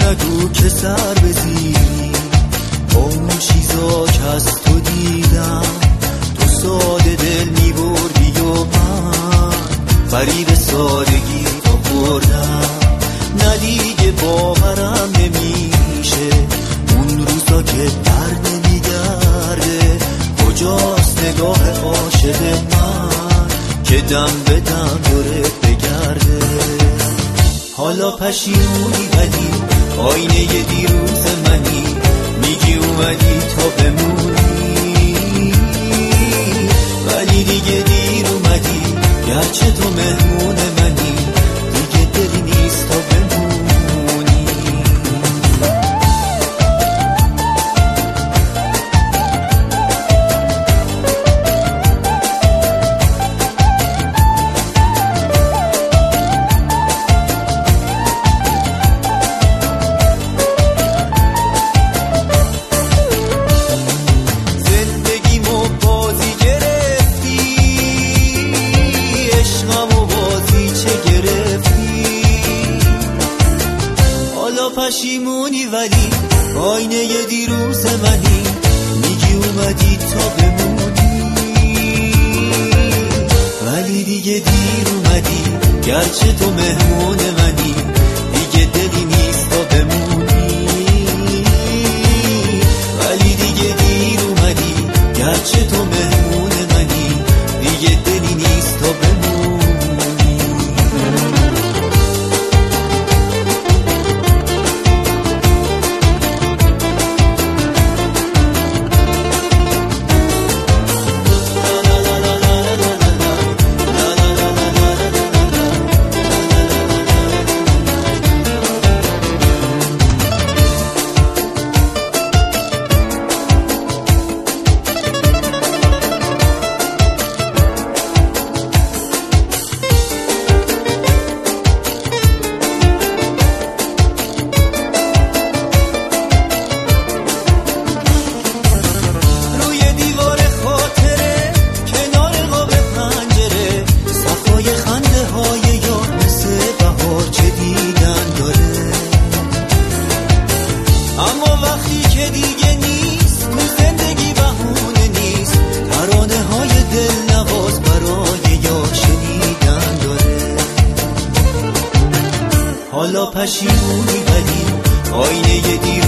نگو که سر بزیری با اون چیزا که از تو دیدم. تو ساده دل میبردی و من فریب سادگی تو خوردم. نه دیگه باورم نمیشه اون روزا که در نمیگرده. کجاست نگاه عاشق من که دم به دم دورت بگرده؟ حالا پشیمونی ولی آینه ی دیروز منی، میگی اومدی تا بمونی ولی دیگه دیر اومدی. گرچه تو مهمون منی دیگه دلی نیست تا بمونی. پشیمونی ولی آینه ی دیروز منی، میگی اومدی تا بمونی ولی دیگه دیر اومدی. گرچه تو مهمون منی دیگه دلی نیست تا بمونی ولی دیگه دیر اومدی. گرچه تو مهمون منی دیگه دلی نیست تا بمونی. حالا پشیمونی ولی آینه ی